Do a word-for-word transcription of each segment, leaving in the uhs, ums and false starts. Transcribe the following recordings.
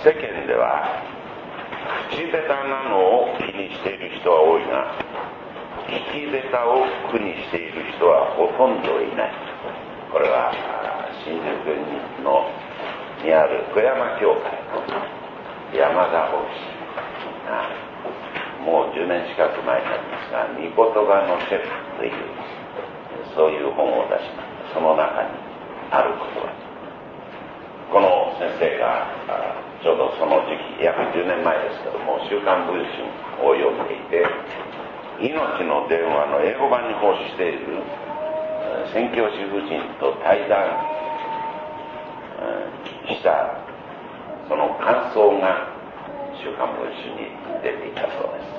世間では口下手なのを気にしている人は多いが、聞き下手を苦にしている人はほとんどいない。これは新宿のにある富山教会の山田牧師がもうじゅうねん近く前になりますが、御言葉のシェフというそういう本を出しました。その中にある言葉、この先生がちょうどその時期、約じゅうねんまえですけども、週刊文春を読んでいて、命の電話の英語版に奉仕している宣教師夫人と対談したその感想が週刊文春に出ていたそうです。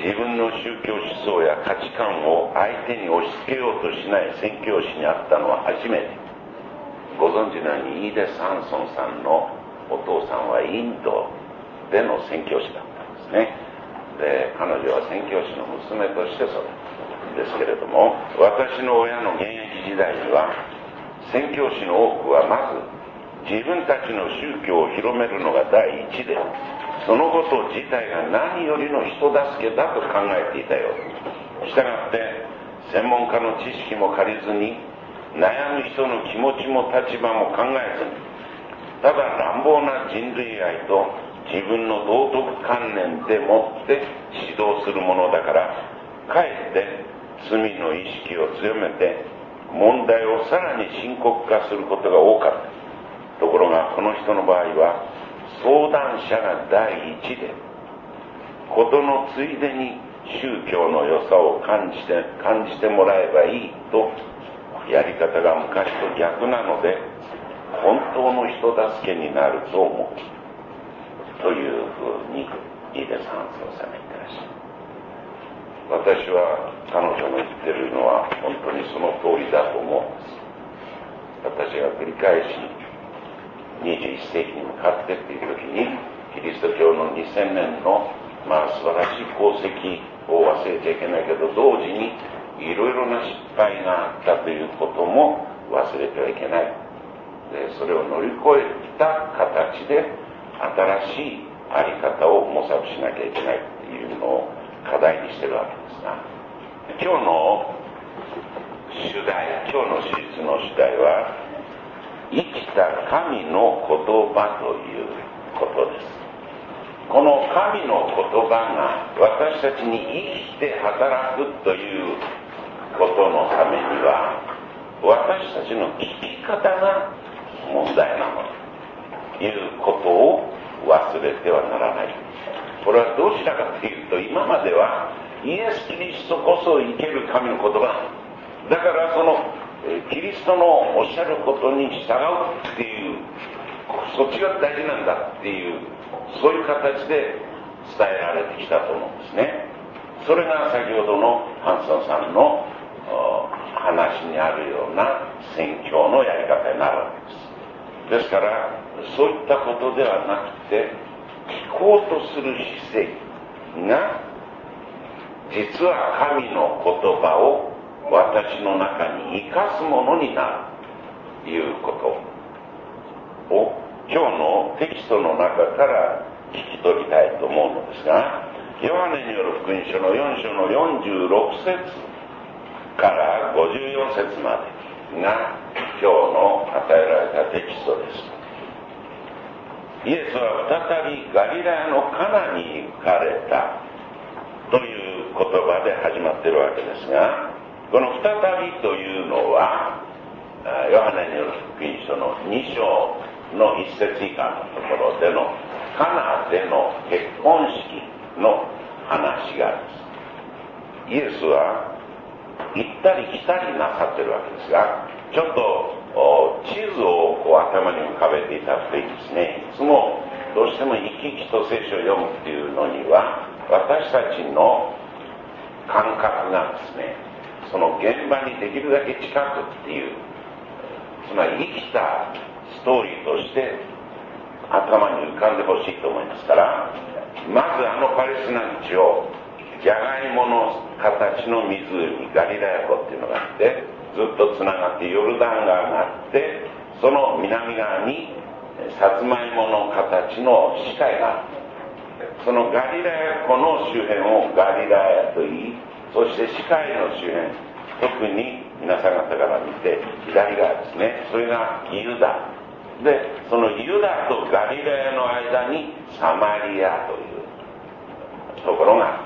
自分の宗教思想や価値観を相手に押し付けようとしない宣教師に会ったのは初めて。ご存知のようにイーデ・サンソンさんのお父さんはインドでの宣教師だったんですね。で、彼女は宣教師の娘として育ったんですけれども、私の親の現役時代には宣教師の多くはまず自分たちの宗教を広めるのが第一で、そのこと自体が何よりの人助けだと考えていたようです。したがって専門家の知識も借りずに、悩む人の気持ちも立場も考えずに、ただ乱暴な人類愛と自分の道徳観念でもって指導するものだから、かえって罪の意識を強めて問題をさらに深刻化することが多かった。ところがこの人の場合は相談者が第一で、事のついでに宗教の良さを感じて感じてもらえばいいと、やり方が昔と逆なので本当の人助けになると思うというふうにイーデ・サンソンさんが言ってらっしゃる。私は彼女の言ってるのは本当にその通りだと思うんです。私が繰り返しにじゅういっせいきに向かってっていう時に、キリスト教のにせんねんのまあ素晴らしい功績を忘れちゃいけないけど、同時にいろいろな失敗があったということも忘れてはいけない。で、それを乗り越えた形で新しいあり方を模索しなきゃいけないっていうのを課題にしてるわけですが、今日の主題、今日の史実の主題は生きた神の言葉ということです。この神の言葉が私たちに生きて働くということのためには、私たちの聞き方が問題なのということを忘れてはならない。これはどうしたかというと、今まではイエス・キリストこそ生ける神の言葉だからそのキリストのおっしゃることに従うっていう、そっちが大事なんだっていう、そういう形で伝えられてきたと思うんですね。それが先ほどのハンソンさんの話にあるような宣教のやり方になるわけです。ですからそういったことではなくて、聞こうとする姿勢が実は神の言葉を私の中に生かすものになるということを今日のテキストの中から聞き取りたいと思うのですが、ヨハネによる福音書のよん章のよんじゅうろく節からごじゅうよん節までが今日の与えられたテキストです。イエスは再びガリラヤのカナに行かれたという言葉で始まっているわけですが、この再びというのはヨハネによる福音書のに章のいち節以下のところでのカナでの結婚式の話があります。イエスは行ったり来たりなさってるわけですが、ちょっと地図をこう頭に浮かべていただくといいですね。いつもどうしても生き生きと聖書を読むっていうのには、私たちの感覚がですね、その現場にできるだけ近くっていう、つまり生きたストーリーとして頭に浮かんでほしいと思いますから、まずあのパレスチナの地をじゃがいもの形の湖、ガリラヤ湖っていうのがあって、ずっとつながってヨルダン川があって、その南側にさつまいもの形の死海がある。そのガリラヤ湖の周辺をガリラヤといい、そして死海の周辺、特に皆さん方から見て左側ですね、それがユダで、そのユダとガリラヤの間にサマリアというところがあった。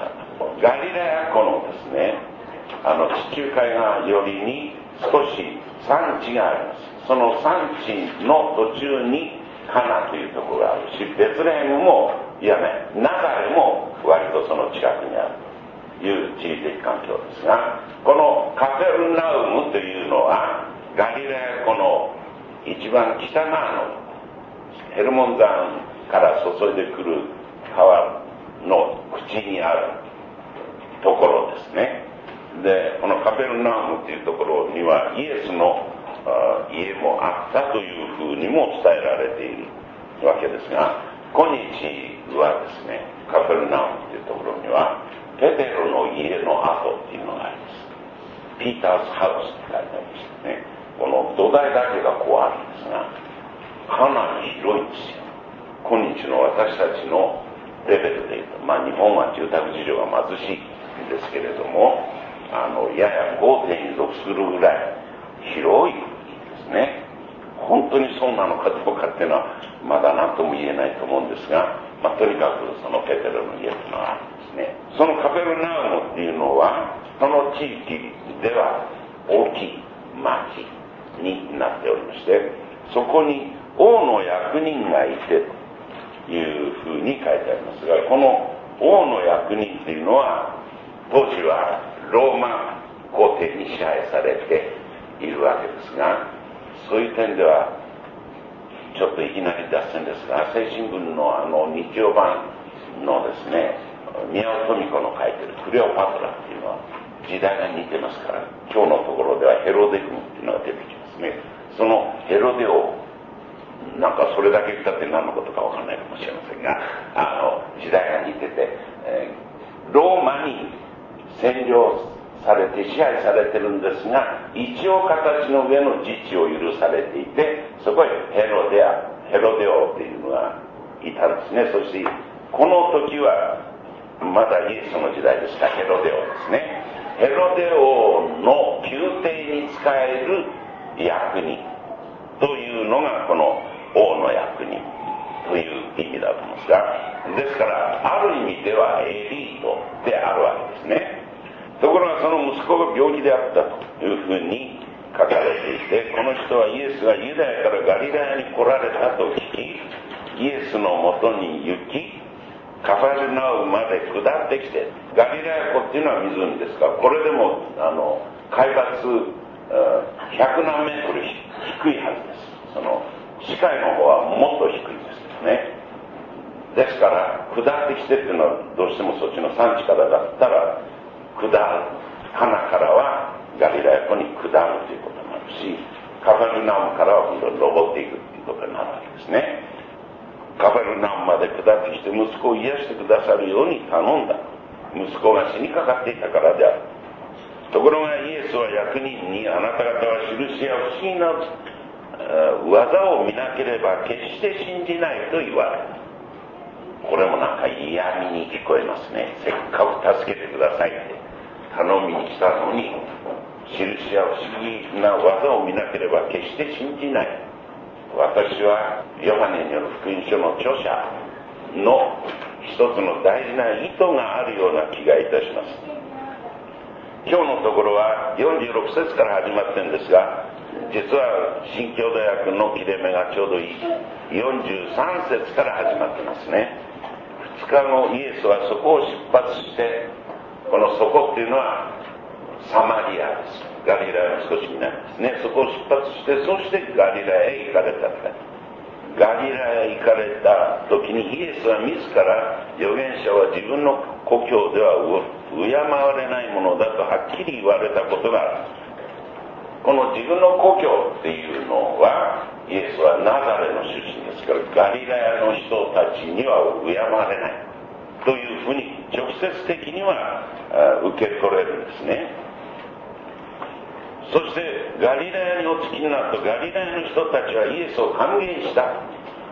ガリラヤ湖のですね、あの地中海側寄りに少し山地があります。その山地の途中にカナというところがあるし、ベツレヘムも、いやね、ナザレも割とその近くにあるという地理的環境ですが、このカペルナウムというのはガリラヤ湖の一番北側のヘルモン山から注いでくる川の口にあるところですね。で、このカペルナウムというところにはイエスの家もあったというふうにも伝えられているわけですが、今日はですね、カペルナウムというところにはペテロの家の跡っていうのがあります。ピーターズハウスって書いてありましてね、この土台だけがこうあるんですが、かなり広いんですよ。今日の私たちのレベルでいうと、まあ日本は住宅事情が貧しいんですけれども、あのやや豪邸に属するぐらい広いですね。本当にそうなのかどうかっていうのはまだ何とも言えないと思うんですが、まあ、とにかくそのペテロの家というのがあるんですね。そのカペルナウムっていうのはその地域では大きい町になっておりまして、そこに王の役人がいてというふうに書いてありますが、この王の役人っていうのは当時はローマ皇帝に支配されているわけですが、そういう点ではちょっといきなり脱線ですが、朝日新聞のあの日曜版のですね、宮尾富子の書いてるクレオパトラっていうのは時代が似てますから、今日のところではヘロデ軍っていうのが出てきますね。そのヘロデ王、なんかそれだけ言ったって何のことかわかんないかもしれませんが、あの時代が似てて、えー、ローマに占領されて支配されてるんですが、一応形の上の自治を許されていて、そこへヘロデアヘロデ王というのがいたんですね。そしてこの時はまだイエスの時代でしたヘロデ王ですね。ヘロデ王の宮廷に仕える役人というのがこの王の役人という意味だと思うんですが、ですからある意味ではエリートであるわけですね。ところがその息子が病気であったというふうに書かれていて、この人はイエスがユダヤからガリラヤに来られたと聞き、イエスのもとに行き、カファルナウムまで下ってきて、ガリラヤ湖っていうのは湖ですから、これでもあの海抜ひゃくなんメートル低いはずです。その視界の方はもっと低いんですね。ですから下ってきてっていうのはどうしてもそっちの山地からだったら下る、カナからはガリラヤ湖に下るということになるし、カファルナウムからは今度登っていくということになるわけですね。カファルナウムまで下ってきて息子を癒してくださるように頼んだ。息子が死にかかっていたからである。ところがイエスは役人に、あなた方は印や不思議な技を見なければ決して信じないと言われた。これもなんか嫌味に聞こえますね。せっかく助けてくださいって頼みに来たのに、印や不思議な技を見なければ決して信じない。私はヨハネによる福音書の著者の一つの大事な意図があるような気がいたします。今日のところはよんじゅうろく節から始まってるんですが、実は新共同訳の切れ目がちょうどいいよんじゅうさん節から始まってますね。ふつかごイエスはそこを出発して、このそこっていうのはサマリアです。ガリラヤの少し南ですね。そこを出発して、そしてガリラヤへ行かれたんだ。ガリラヤへ行かれた時にイエスは自ら預言者は自分の故郷では敬われないものだとはっきり言われたことがある。この自分の故郷っていうのはイエスはナザレの出身ですから、ガリラヤの人たちには敬われないというふうに直接的には受け取れるんですね。そしてガリラヤにお着きになると、ガリラヤの人たちはイエスを歓迎した。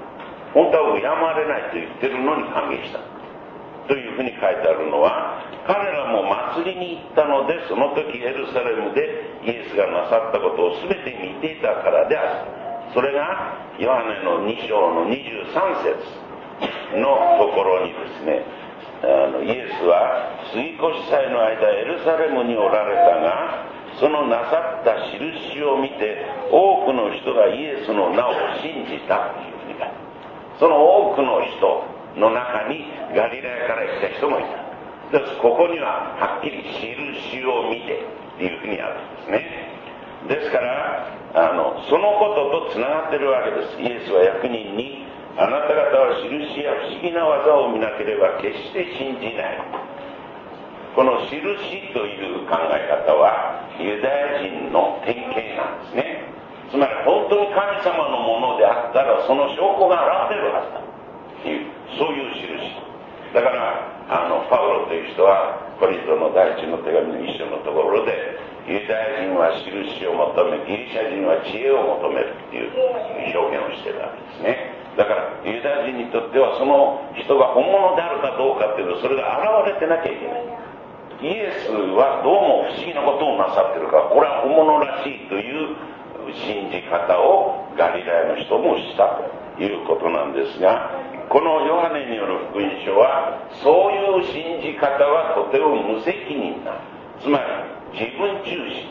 本当は敬われないと言ってるのに歓迎したというふうに書いてあるのは、彼らも祭りに行ったので、その時エルサレムでイエスがなさったことを全て見ていたからである。それがヨハネのに章のにじゅうさん節のところにですね、あのイエスは杉越祭の間エルサレムにおられたが、そのなさった印を見て多くの人がイエスの名を信じたというふうに書いてある。その多くの人の中にガリラヤから来た人もいた。ですここにははっきり印を見てっていうふうにあるんですね。ですからあのそのこととつながってるわけです。イエスは役人に、あなた方は印や不思議な技を見なければ決して信じない。この印という考え方はユダヤ人の典型なんですね。つまり本当に神様のものであったらその証拠が現れるはずだっていう、そういう印だから、あのパウロという人はコリントの第一の手紙の一章のところで、ユダヤ人は印を求め、ギリシャ人は知恵を求めるっていう表現をしているわけですね。だからユダヤ人にとってはその人が本物であるかどうかっていうのはそれが現れてなきゃいけない。イエスはどうも不思議なことをなさってるから、これは本物らしいという信じ方をガリラヤの人もしたということなんですが、このヨハネによる福音書はそういう信じ方はとても無責任な、つまり自分中心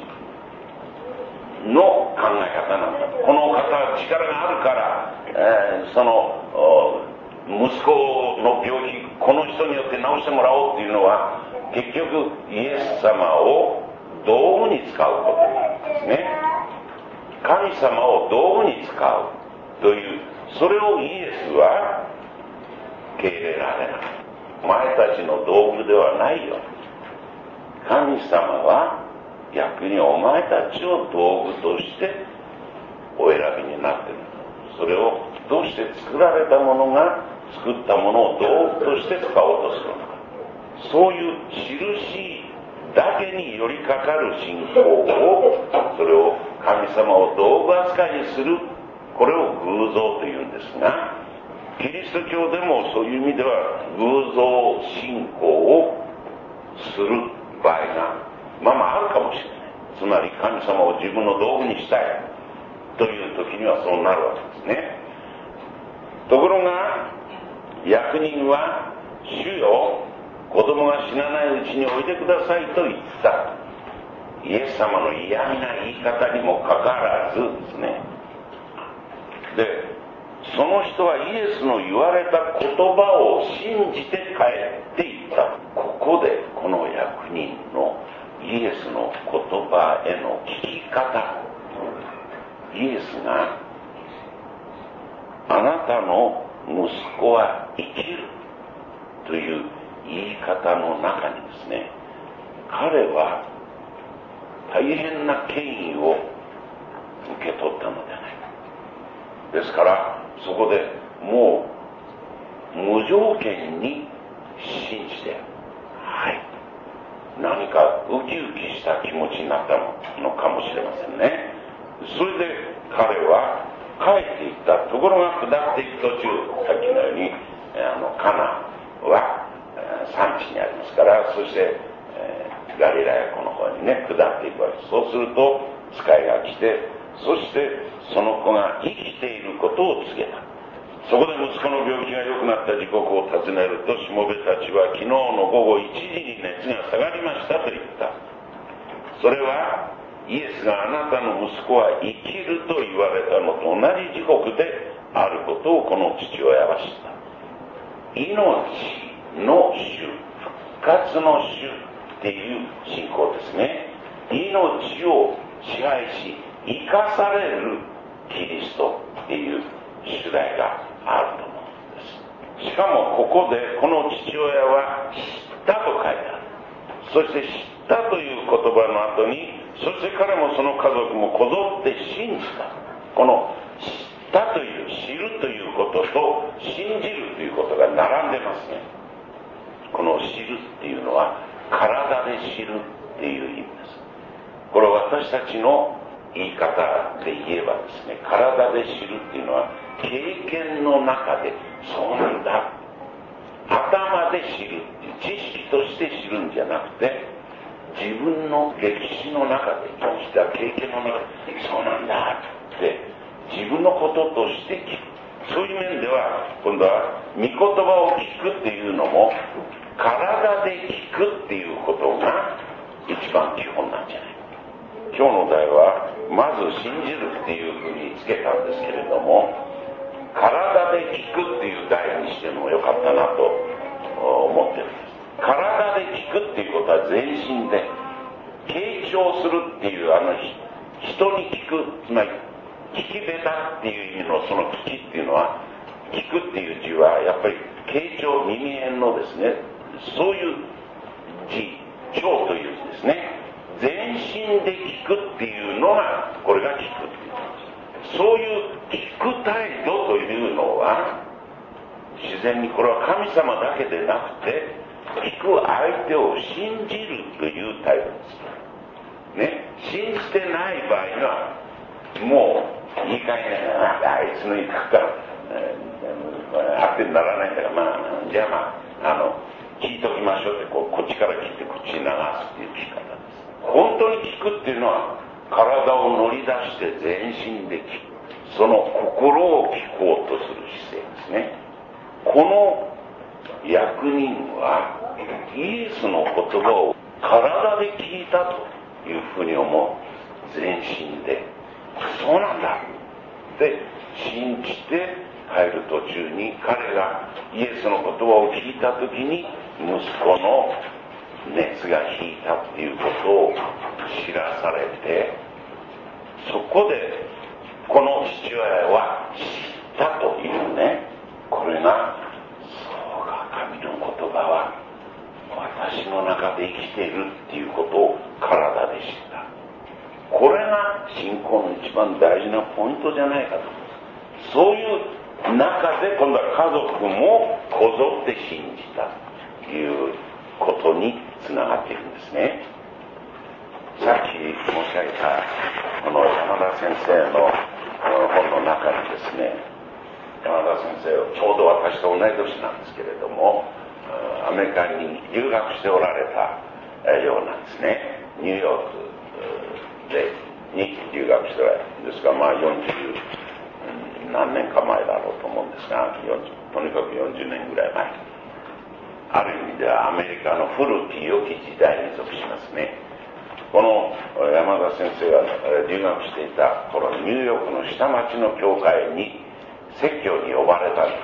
の考え方なんだ。この方は力があるから、えー、その息子の病気この人によって治してもらおうっていうのは結局イエス様を道具に使うことなんですね。神様を道具に使うという、それをイエスは受け入れられない。お前たちの道具ではないよ。神様は逆にお前たちを道具としてお選びになっている。それをどうして作られたものが作ったものを道具として使おうとするのか。そういう印だけに寄りかかる信仰を、それを神様を道具扱いにする、これを偶像というんですが、キリスト教でもそういう意味では偶像信仰をする場合がまあまああるかもしれない。つまり神様を自分の道具にしたいという時にはそうなるわけですね。ところが役人は、主よ、子供が死なないうちにおいでくださいと言った。イエス様の嫌味な言い方にもかかわらずですね。で、その人はイエスの言われた言葉を信じて帰っていった。ここでこの役人のイエスの言葉への聞き方、イエスがあなたの息子は生きるという言い方の中にですね、彼は大変な権威を受け取ったのではないか。ですからそこでもう無条件に信じて、はい、何かウキウキした気持ちになったのかもしれませんね。それで彼は帰っていった。ところが下っていく途中、さっきのようにあのカナは産地にありますから、そして、えー、ガリラヤ湖の方にね下っていくわけです。そうすると使いが来て、そしてその子が生きていることを告げた。そこで息子の病気が良くなった時刻を尋ねると、しもべたちは昨日の午後いちじに熱が下がりましたと言った。それはイエスがあなたの息子は生きると言われたのと同じ時刻であることをこの父親は知った。命の主、復活の主っていう信仰ですね。命を支配し生かされるキリストっていう主題があると思うんです。しかもここでこの父親は知ったと書いてある。そして知ったという言葉の後に、そして彼もその家族もこぞって信じた。この知ったという、知るということと信じるということが並んでますね。この知るっていうのは体で知るっていう意味です。これは私たちの言い方で言えばですね、体で知るっていうのは経験の中でそうなんだ、頭で知るっていう知識として知るんじゃなくて、自分の歴史の中で生きた経験の中でそうなんだって自分のこととして聞く。そういう面では今度は御言葉を聞くっていうのも体で聞くっていうことが一番基本なんじゃない。今日の題はまず信じるっていうふうにつけたんですけれども、体で聞くっていう題にしてもよかったなと思ってるんです。体で聞くっていうことは全身で傾聴するっていう、あの人に聞く、つまり聞きべたっていう意味のその聞きっていうのは、聞くっていう字はやっぱり傾聴、耳縁のですね、そういう字、聴という字ですね。全身で聞くっていうのが、これが聞くっていう。そういう聞く態度というのは、自然にこれは神様だけでなくて、聞く相手を信じるという態度です。ね、信じてない場合には、もう言い換えないな、あいつの言い方から、えー、あってにならないんだから、まあ、じゃあまあ、あの、聞いときましょうって、こう、こっちから聞いてこっちに流すっていう聞き方です。本当に聞くっていうのは、体を乗り出して全身で聞く。その心を聞こうとする姿勢ですね。この役人は、イエスの言葉を体で聞いたというふうに思う。全身で。そうなんだって信じて入る途中に、彼がイエスの言葉を聞いた時に息子の熱が引いたっていうことを知らされて、そこでこの父親は知ったというね、これがそうか、神の言葉は私の中で生きているっていうことを体で知った。これが信仰の一番大事なポイントじゃないかと。そういう中で今度は家族もこぞって信じたということにつながっているんですね。さっき申し上げたこの山田先生の本の中にですね、山田先生はちょうど私と同い年なんですけれども、アメリカに留学しておられたようなんですね。ニューヨークでに留学しておられるんですが、まあよんじゅう何年か前だろうと思うんですが、とにかくよんじゅうねんぐらい前、ある意味ではアメリカの古き良き時代に属しますね。この山田先生が留学していた頃、ニューヨークの下町の教会に説教に呼ばれたんです。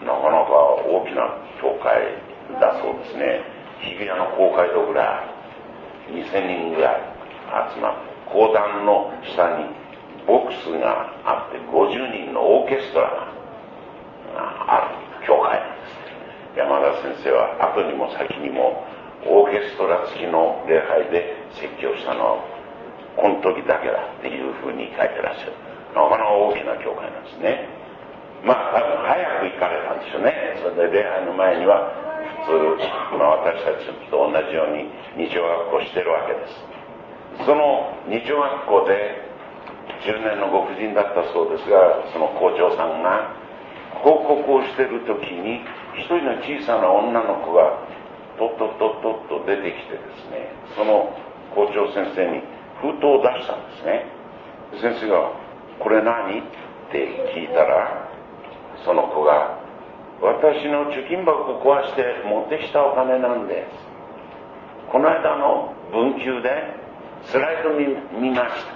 なかなか大きな教会だそうですね。日比谷の公会堂ぐらいにせんにんぐらい集まって、講談の下にボックスがあってごじゅうにんのオーケストラがある教会なんです。山田先生は後にも先にもオーケストラ付きの礼拝で説教したのはこの時だけだっていうふうに書いてらっしゃる。なかなか大きな教会なんですね。まあ多分早く行かれたんでしょうね。それで礼拝の前には普通、まあ、私たちと同じように日曜学校してるわけです。その日曜学校で中年のご婦人だったそうですが、その校長さんが報告をしている時に一人の小さな女の子がとっとっとっとっと出てきてですね、その校長先生に封筒を出したんですね。先生がこれ何って聞いたら、その子が私の貯金箱を壊して持ってきたお金なんです。この間の文久でスライド 見, 見ました。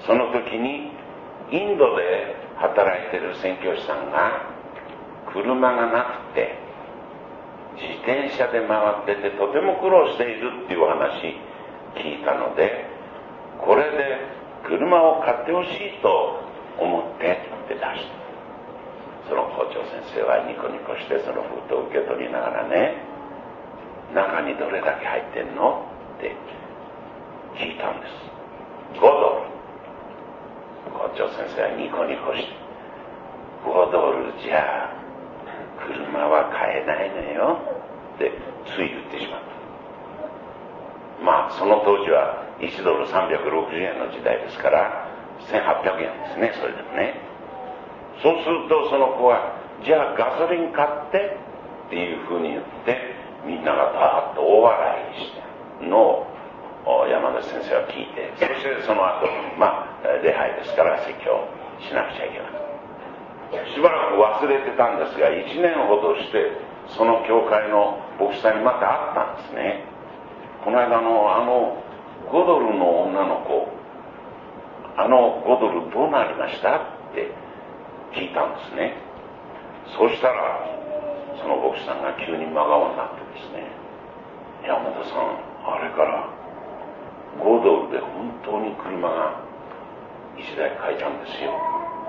その時にインドで働いている宣教師さんが車がなくて自転車で回っててとても苦労しているっていうお話聞いたので、これで車を買ってほしいと思ってって出した。その校長先生はニコニコしてその封筒を受け取りながらね、中にどれだけ入ってんのって聞いたんです。ごドル。校長先生はニコニコして、ごドルじゃ車は買えないのよってつい言ってしまった。まあその当時はいちドルさんびゃくろくじゅうえんの時代ですからせんはっぴゃくえんですね。それでもね、 そうするとその子は、じゃあガソリン買ってっていうふうに言って、みんながダーッと大笑いしてのを山田先生は聞いて、そしてその後、まあ礼拝ですから説教しなくちゃいけない。しばらく忘れてたんですが、いちねんほどしてその教会の牧師さんにまた会ったんですね。この間のあのごドルの女の子、あのごドルどうなりましたって聞いたんですね。そうしたらその牧師さんが急に真顔になってですね、山田さん、あれからごドルで本当に車がいちだい買えたんですよ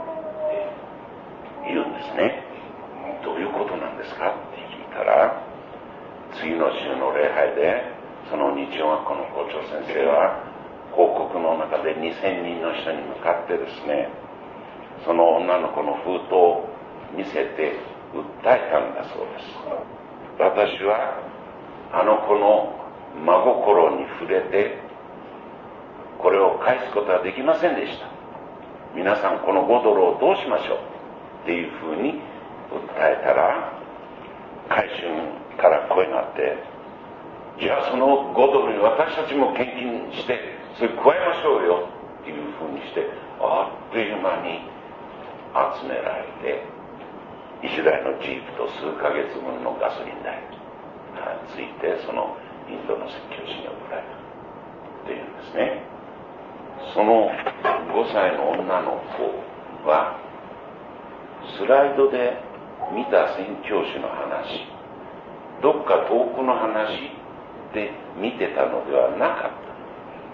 って言うんですね。どういうことなんですかって聞いたら、次の週の礼拝でその日曜学校の校長先生は報告の中でにせんにんの人に向かってですね、その女の子の封筒を見せて訴えたんだそうです。私はあの子の真心に触れてこれを返すことはできませんでした。皆さんこのごドルをどうしましょうっていうふうに訴えたら、回収から声があって、じゃあそのごドルに私たちも献金してそれ加えましょうよっていうふうにして、あっという間に集められていちだいのジープと数ヶ月分のガソリン代がついて、そのインドの説教師に送られたっていうんですね。そのごさいの女の子はスライドで見た宣教師の話、どっか遠くの話で見てたのではなかった。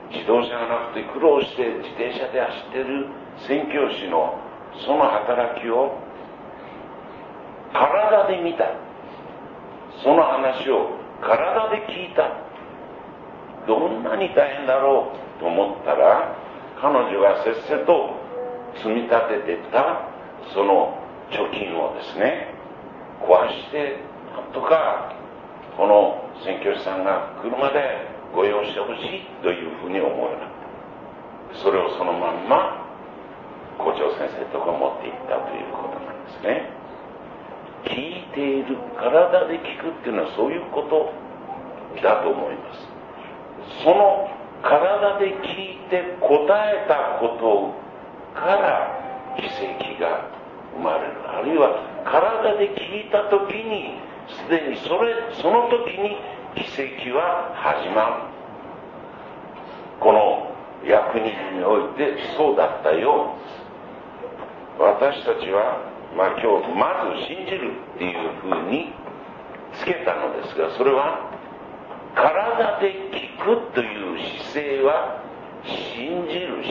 自動車がなくて苦労して自転車で走ってる宣教師のその働きを体で見た。その話を体で聞いた。どんなに大変だろうと思ったら、彼女がせっせと積み立ててたその貯金をですね、壊してなんとかこの宣教師さんが車でご用意してほしいというふうに思うようになった。それをそのまんま校長先生とか持っていったということなんですね。聞いている、体で聞くっていうのはそういうことだと思います。その体で聞いて答えたことから奇跡が生まれる。あるいは体で聞いた時にすでにそれその時に奇跡は始まる。この役人においてそうだったようです。私たちは、まあ、今日まず信じるっていうふうにつけたのですが、それは体で聞くという姿勢は信じる姿勢です。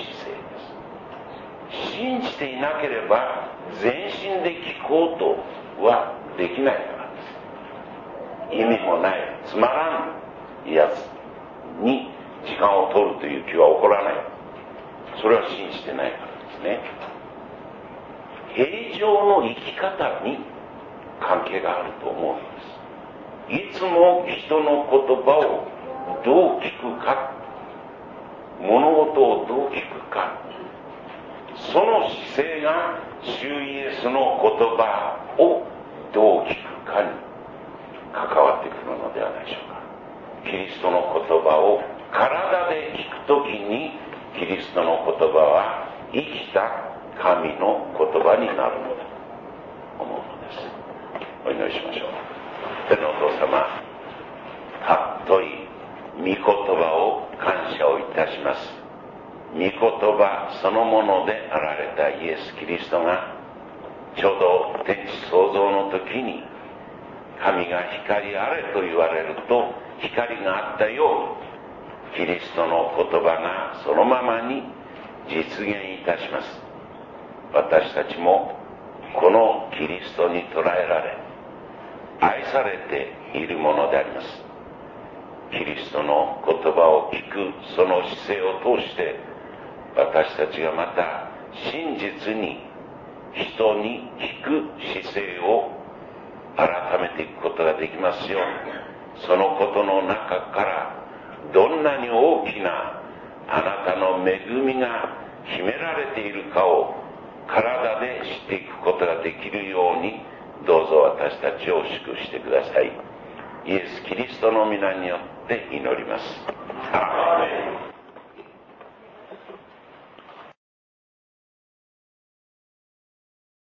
信じていなければ全身で聞こうとはできないからです。意味もないつまらんやつに時間を取るという気は起こらない。それは信じてないからですね。平常の生き方に関係があると思うんです。いつも人の言葉をどう聞くか、物事をどう聞くか、その姿勢が主イエスの言葉をどう聞くかに関わってくるのではないでしょうか。キリストの言葉を体で聞くときに、キリストの言葉は生きた神の言葉になるのだと思うのです。お祈りしましょう。天のお父様、たっとい御言葉を感謝をいたします。御言葉そのものであられたイエス・キリストがちょうど天地創造の時に、神が光あれと言われると光があったように、キリストの言葉がそのままに実現いたします。私たちもこのキリストに捉えられ愛されているものであります。キリストの言葉を聞くその姿勢を通して、私たちがまた真実に人に聞く姿勢を改めていくことができますように、そのことの中からどんなに大きなあなたの恵みが秘められているかを体でしていくことができるように、どうぞ私たちを祝してください。イエス・キリストの皆によって祈ります。アーメン。